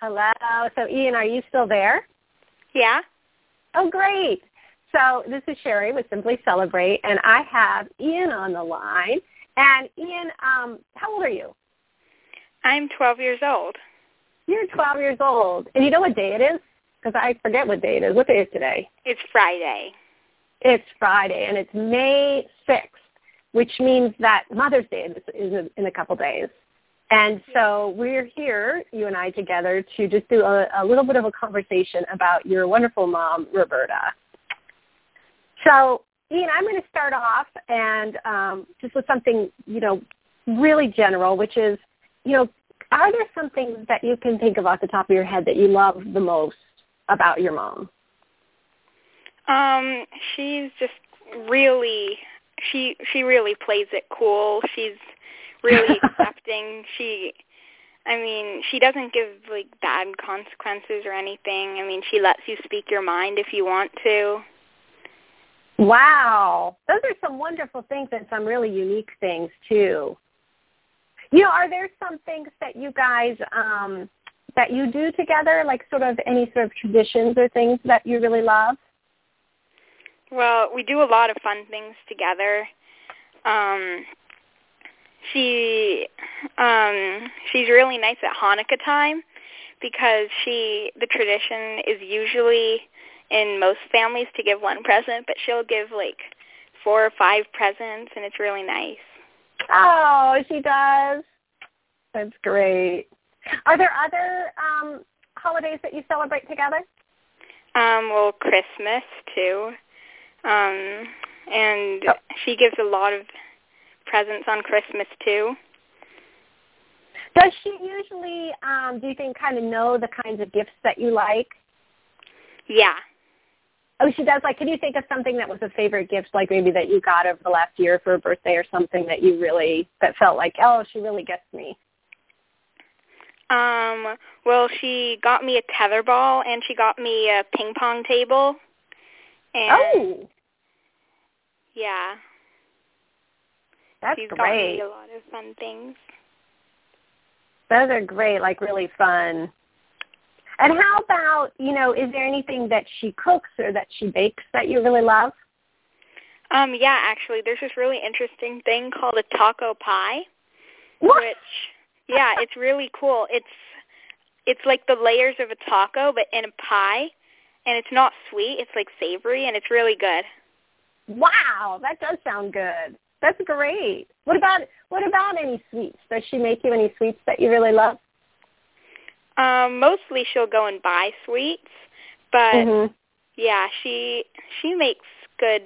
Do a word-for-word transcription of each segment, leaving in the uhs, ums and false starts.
Hello. So, Ian, are you still there? Yeah. Oh, great. So this is Sherry with Simply Celebrate, and I have Ian on the line. And Ian, um, how old are you? I'm twelve years old. You're twelve years old. And you know what day it is? Because I forget what day it is. What day is today? It's Friday. It's Friday, and it's May sixth, which means that Mother's Day is is in a couple days. And so we're here, you and I together, to just do a, a little bit of a conversation about your wonderful mom, Roberta. So, Ian, I'm going to start off and um, just with something, you know, really general, which is, you know, are there some things that you can think of off the top of your head that you love the most about your mom? Um, she's just really, she she really plays it cool. She's really accepting. She, I mean, she doesn't give, like, bad consequences or anything. I mean, she lets you speak your mind if you want to. Wow. Those are some wonderful things and some really unique things, too. You know, are there some things that you guys, um, that you do together, like sort of any sort of traditions or things that you really love? Well, we do a lot of fun things together. Um, she, um, she's really nice at Hanukkah time because she, the tradition is usually in most families to give one present, but she'll give like four or five presents, and it's really nice. Oh, she does. That's great. Are there other um, holidays that you celebrate together? Um, well, Christmas, too. Um, and oh. she gives a lot of presents on Christmas, too. Does she usually, um, do you think, kind of know the kinds of gifts that you like? Yeah. Oh, she does. Like, can you think of something that was a favorite gift, like maybe that you got over the last year for a birthday or something that you really, that felt like, oh, she really gets me? Um, well, she got me a tetherball, and she got me a ping pong table. And oh. Yeah. That's She's great. got me a lot of fun things. Those are great, like really fun. And how about, you know, is there anything that she cooks or that she bakes that you really love? Um, yeah, actually, there's this really interesting thing called a taco pie, what? which, yeah, it's really cool. It's it's like the layers of a taco, but in a pie, and it's not sweet. It's like savory, and it's really good. Wow, that does sound good. That's great. What about what about any sweets? Does she make you any sweets that you really love? Um, mostly she'll go and buy sweets, but mm-hmm. yeah, she she makes good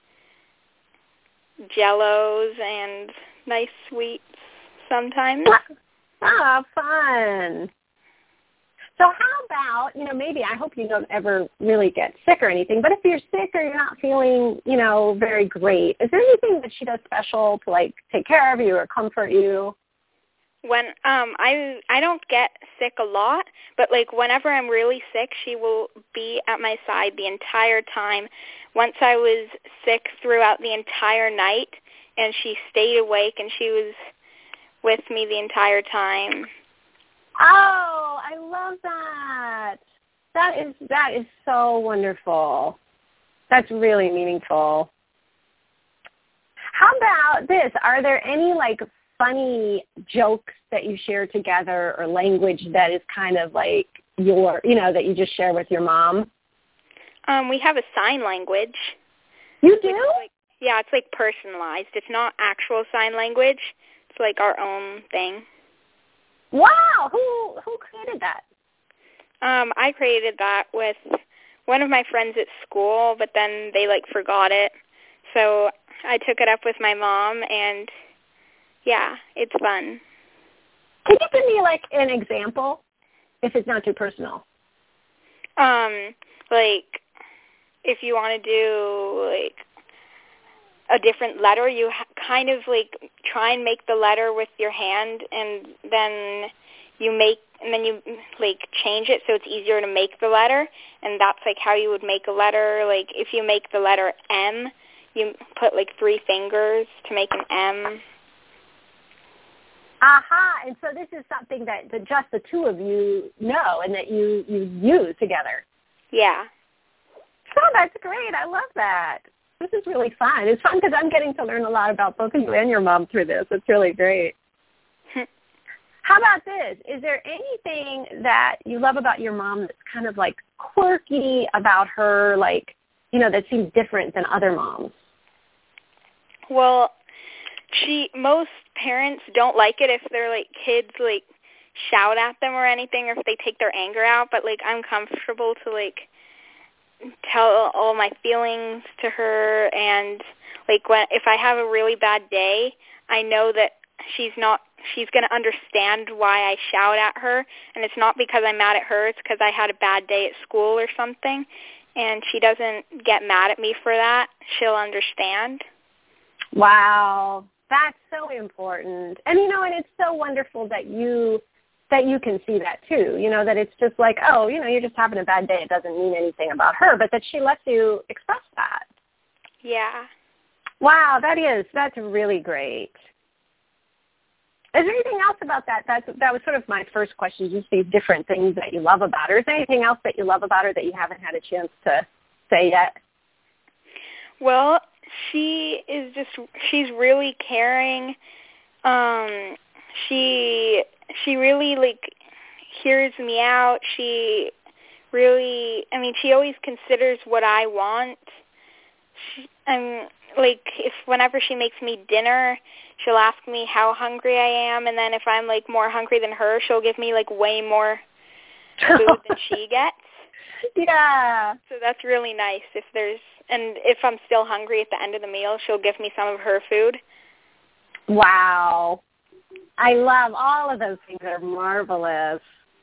Jell-Os and nice sweets sometimes. Ah, fun. So how about, you know, maybe I hope you don't ever really get sick or anything, but if you're sick or you're not feeling, you know, very great, is there anything that she does special to, like, take care of you or comfort you? When um I I don't get sick a lot, but like whenever I'm really sick, she will be at my side the entire time. Once I was sick throughout the entire night, and she stayed awake, and she was with me the entire time. Oh, I love that. That is that is so wonderful. That's really meaningful. How about this? Are there any, like, funny jokes that you share together or language that is kind of like your, you know, that you just share with your mom? Um, we have a sign language. You do? Like, yeah, it's like personalized. It's not actual sign language. It's like our own thing. Wow. Who who created that? Um, I created that with one of my friends at school, but then they, like, forgot it. So I took it up with my mom, and yeah, it's fun. Can you give me, like, an example, if it's not too personal? Um, like, if you want to do, like, a different letter, you ha- kind of, like, try and make the letter with your hand, and then you make, and then you, like, change it so it's easier to make the letter, and that's, like, how you would make a letter. Like, if you make the letter M, you put, like, three fingers to make an M. Aha, and so this is something that, that just the two of you know and that you, you use together. Yeah. Oh, that's great. I love that. This is really fun. It's fun because I'm getting to learn a lot about both of you and your mom through this. It's really great. How about this? Is there anything that you love about your mom that's kind of like quirky about her, like, you know, that seems different than other moms? Well, she most parents don't like it if their like kids like shout at them or anything, or if they take their anger out. But like I'm comfortable to like tell all my feelings to her, and like when if I have a really bad day, I know that she's not she's going to understand why I shout at her, and it's not because I'm mad at her, it's because I had a bad day at school or something, and she doesn't get mad at me for that. She'll understand. Wow, that's so important. And you know, and it's so wonderful that you that you can see that too, you know, that it's just like, oh, you know, you're just having a bad day. It doesn't mean anything about her, but that she lets you express that. Yeah. Wow, that is, that's really great. Is there anything else about that? That's, that was sort of my first question, just these different things that you love about her. Is there anything else that you love about her that you haven't had a chance to say yet? Well, she is just, she's really caring. Um, she... She really, like, hears me out. She really, I mean, she always considers what I want. She, I'm, like, if whenever she makes me dinner, she'll ask me how hungry I am, and then if I'm, like, more hungry than her, she'll give me, like, way more food than she gets. Yeah. So that's really nice. If there's, and if I'm still hungry at the end of the meal, she'll give me some of her food. Wow. I love all of those things. Are marvelous.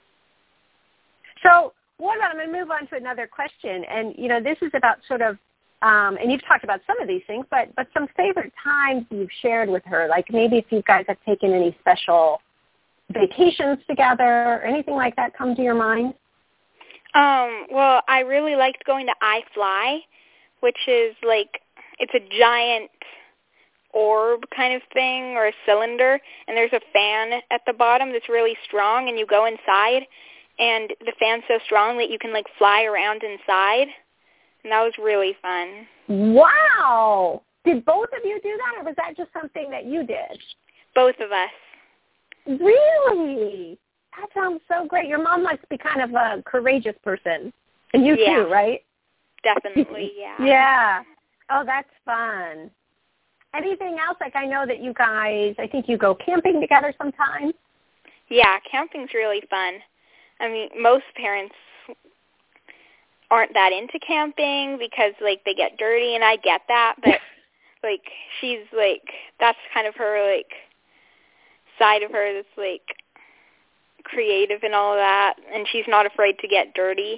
So what about, I'm going to move on to another question. And, you know, this is about sort of, um, and you've talked about some of these things, but, but some favorite times you've shared with her, like maybe if you guys have taken any special vacations together or anything like that come to your mind? Um, well, I really liked going to iFly, which is like, it's a giant orb kind of thing or a cylinder, and there's a fan at the bottom that's really strong, and you go inside, and the fan's so strong that you can like fly around inside, and that was really fun. Wow! Did both of you do that, or was that just something that you did? Both of us. Really? That sounds so great. Your mom must be kind of a courageous person, and you yeah. too, right? Definitely, yeah. Yeah. Oh, that's fun. Anything else? Like I know that you guys, I think you go camping together sometimes. Yeah, camping's really fun. I mean, most parents aren't that into camping because, like, they get dirty, and I get that. But, like, she's, like, that's kind of her, like, side of her that's, like, creative and all of that. And she's not afraid to get dirty.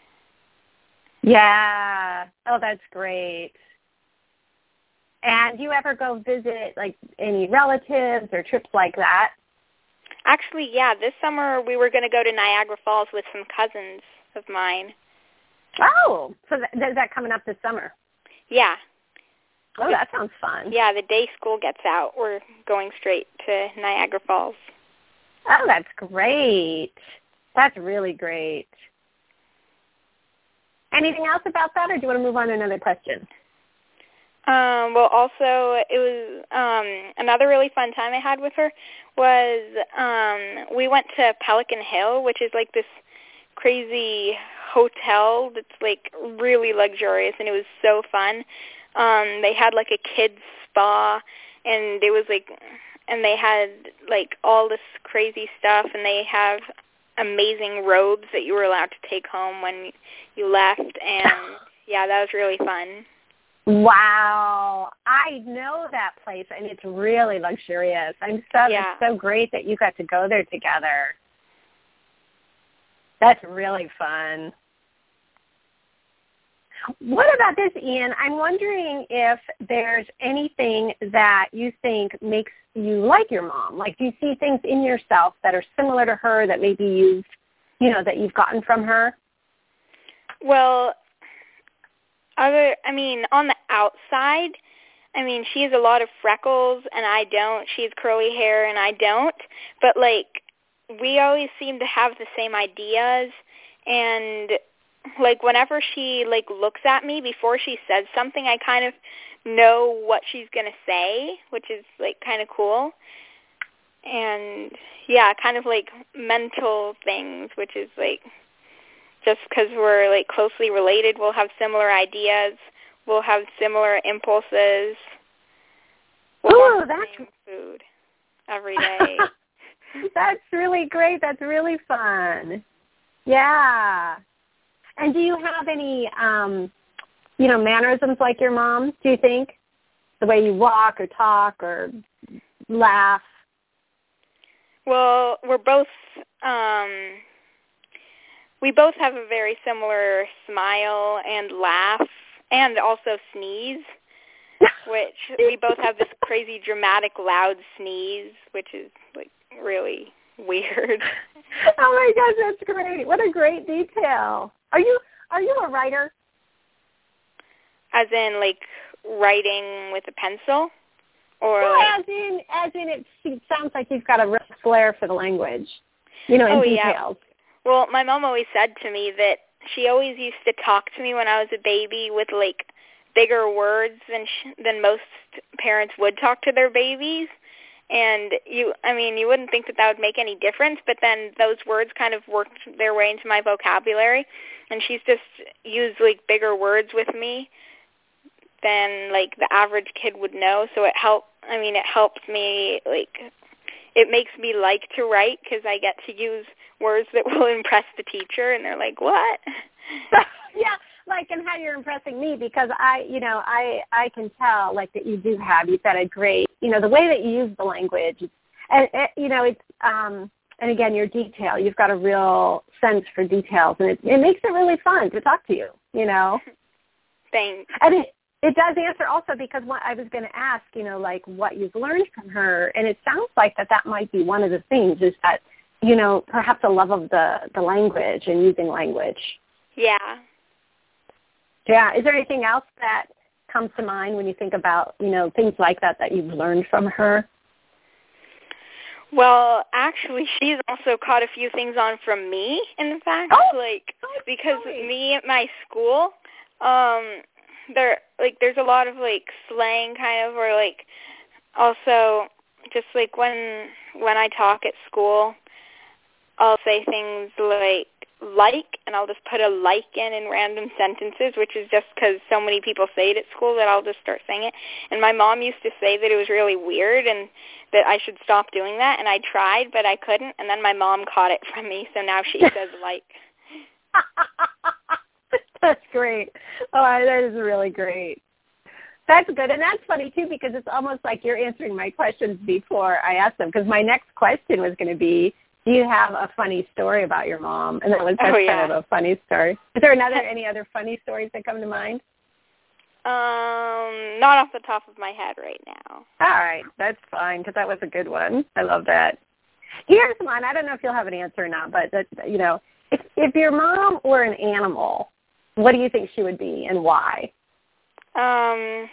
Yeah. Oh, that's great. And do you ever go visit, like, any relatives or trips like that? Actually, yeah. This summer we were going to go to Niagara Falls with some cousins of mine. Oh, so th- is that coming up this summer? Yeah. Oh, that sounds fun. Yeah, the day school gets out, we're going straight to Niagara Falls. Oh, that's great. That's really great. Anything else about that, or do you want to move on to another question? Um, well, also, it was um, another really fun time I had with her was um, we went to Pelican Hill, which is like this crazy hotel that's like really luxurious, and it was so fun. Um, they had like a kids spa, and it was like, and they had like all this crazy stuff, and they have amazing robes that you were allowed to take home when you left, and yeah, that was really fun. Wow. I know that place, and it's really luxurious. I'm so, yeah. It's so great that you got to go there together. That's really fun. What about this, Ian? I'm wondering if there's anything that you think makes you like your mom. Like, do you see things in yourself that are similar to her that maybe you've, you know, that you've gotten from her? Well, other, I mean, on the outside, I mean, she has a lot of freckles, and I don't. She has curly hair, and I don't. But, like, we always seem to have the same ideas, and, like, whenever she, like, looks at me before she says something, I kind of know what she's going to say, which is, like, kind of cool. And, yeah, kind of, like, mental things, which is, like, just because we're, like, closely related, we'll have similar ideas. We'll have similar impulses. We'll Ooh, want the that's same food every day. That's really great. That's really fun. Yeah. And do you have any, um, you know, mannerisms like your mom, do you think? The way you walk or talk or laugh? Well, we're both, um, we both have a very similar smile and laugh. And also sneeze, which we both have this crazy dramatic loud sneeze, which is like really weird. Oh my gosh, that's great. What a great detail. Are you are you a writer? As in like writing with a pencil? Or well, like, as in as in it, it sounds like you've got a real flair for the language. You know, in oh, details. Yeah. Well, my mom always said to me that she always used to talk to me when I was a baby with, like, bigger words than sh- than most parents would talk to their babies. And, you, I mean, you wouldn't think that that would make any difference, but then those words kind of worked their way into my vocabulary. And she's just used, like, bigger words with me than, like, the average kid would know. So it helped, I mean, it helps me, like, it makes me like to write because I get to use words that will impress the teacher, and they're like, what? Yeah, like, and how you're impressing me, because I, you know, I, I can tell, like, that you do have, you've got a great, you know, the way that you use the language, and, and you know, it's, um, and again, your detail, you've got a real sense for details, and it, it makes it really fun to talk to you, you know? Thanks. And it, it does answer also, because what I was going to ask, you know, like, what you've learned from her, and it sounds like that that might be one of the things, is that, you know, perhaps a love of the, the language and using language. Yeah. Yeah. Is there anything else that comes to mind when you think about, you know, things like that that you've learned from her? Well, actually, she's also caught a few things on from me, in fact. Oh, like, oh, because sorry. me at my school, um, there, like, there's a lot of, like, slang kind of, or, like, also just, like, when when I talk at school, I'll say things like, like, and I'll just put a like in in random sentences, which is just because so many people say it at school that I'll just start saying it. And my mom used to say that it was really weird and that I should stop doing that, and I tried, but I couldn't, and then my mom caught it from me, so now she says like. That's great. Oh, that is really great. That's good, and that's funny, too, because it's almost like you're answering my questions before I asked them, because my next question was going to be, do you have a funny story about your mom? And that was that's oh, yeah. kind of a funny story. Is there another any other funny stories that come to mind? Um, not off the top of my head right now. All right, that's fine, because that was a good one. I love that. Here's one. I don't know if you'll have an answer or not, but, that, you know, if, if your mom were an animal, what do you think she would be and why? Um,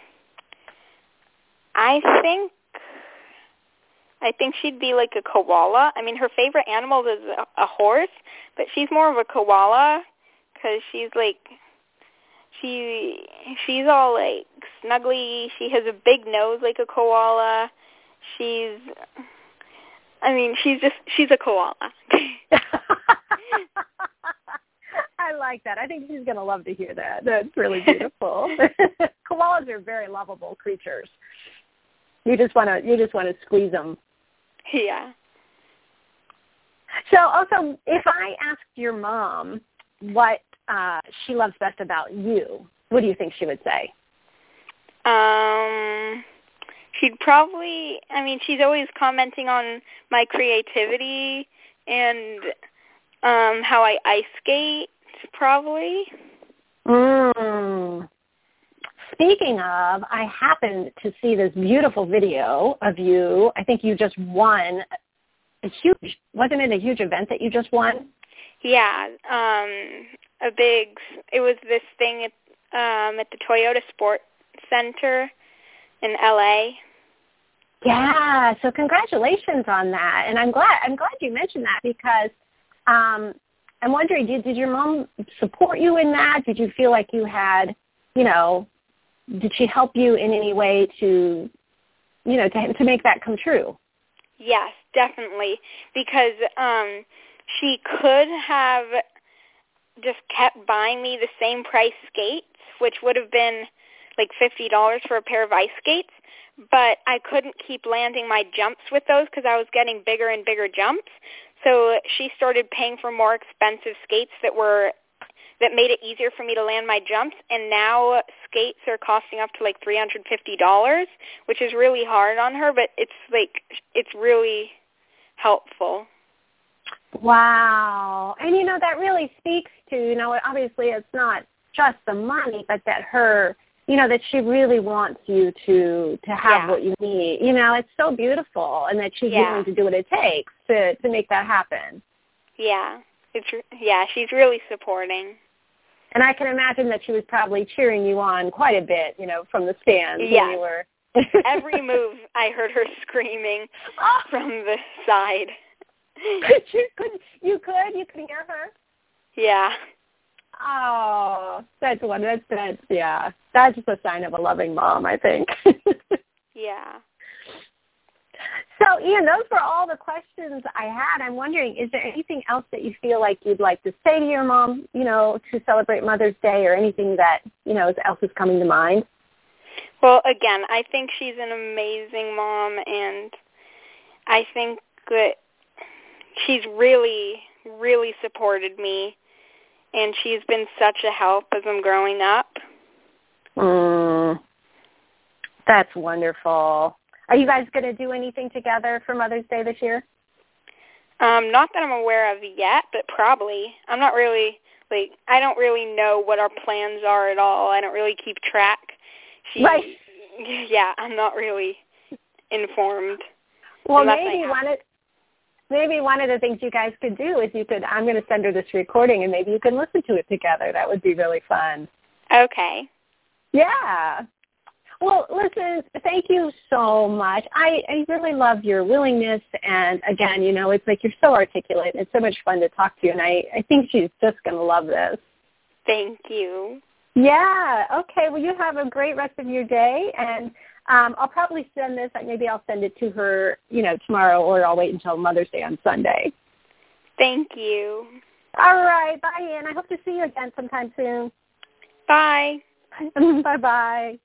I think I think she'd be like a koala. I mean, her favorite animal is a, a horse, but she's more of a koala because she's like she she's all like snuggly. She has a big nose like a koala. She's I mean, she's just she's a koala. I like that. I think she's going to love to hear that. That's really beautiful. Koalas are very lovable creatures. You just want to you just want to squeeze them. Yeah. So also, if I asked your mom what uh, she loves best about you, what do you think she would say? Um, she'd probably, I mean, she's always commenting on my creativity and um, how I ice skate, probably. Mm. Speaking of, I happened to see this beautiful video of you. I think you just won a huge, wasn't it a huge event that you just won? Yeah, um, a big, it was this thing at, um, at the Toyota Sports Center in L A. Yeah, so congratulations on that. And I'm glad I'm glad you mentioned that because um, I'm wondering, did, did your mom support you in that? Did you feel like you had, you know, did she help you in any way to, you know, to, to make that come true? Yes, definitely, because um, she could have just kept buying me the same price skates, which would have been like fifty dollars for a pair of ice skates, but I couldn't keep landing my jumps with those because I was getting bigger and bigger jumps. So she started paying for more expensive skates that were that made it easier for me to land my jumps, and now skates are costing up to like three hundred fifty dollars, which is really hard on her, but it's like it's really helpful. Wow. And, you know, that really speaks to, you know, obviously it's not just the money, but that her, you know, that she really wants you to, to have yeah. what you need. You know, it's so beautiful, and that she's yeah. willing to do what it takes to, to make that happen. Yeah. It's yeah, she's really supporting. And I can imagine that she was probably cheering you on quite a bit, you know, from the stands yes. when you were. Every move, I heard her screaming oh. from the side. you could, you could, you could hear her. Yeah. Oh, that's one. That's that's yeah. That's just a sign of a loving mom, I think. yeah. So, Ian, those were all the questions I had. I'm wondering, is there anything else that you feel like you'd like to say to your mom, you know, to celebrate Mother's Day, or anything that, you know, else is coming to mind? Well, again, I think she's an amazing mom, and I think that she's really, really supported me, and she's been such a help as I'm growing up. Mm, that's wonderful. Are you guys going to do anything together for Mother's Day this year? Um, not that I'm aware of yet, but probably. I'm not really, like, I don't really know what our plans are at all. I don't really keep track. She, right. Yeah, I'm not really informed. Well, maybe one of, maybe one of the things you guys could do is you could, I'm going to send her this recording, and maybe you can listen to it together. That would be really fun. Okay. Yeah. Well, listen, thank you so much. I, I really love your willingness, and again, you know, it's like you're so articulate. It's so much fun to talk to you, and I, I think she's just going to love this. Thank you. Yeah. Okay. Well, you have a great rest of your day, and um, I'll probably send this. Maybe I'll send it to her, you know, tomorrow, or I'll wait until Mother's Day on Sunday. Thank you. All right. Bye, Ann. I hope to see you again sometime soon. Bye. Bye-bye.